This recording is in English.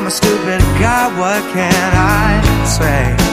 I'm a stupid guy, what can I say?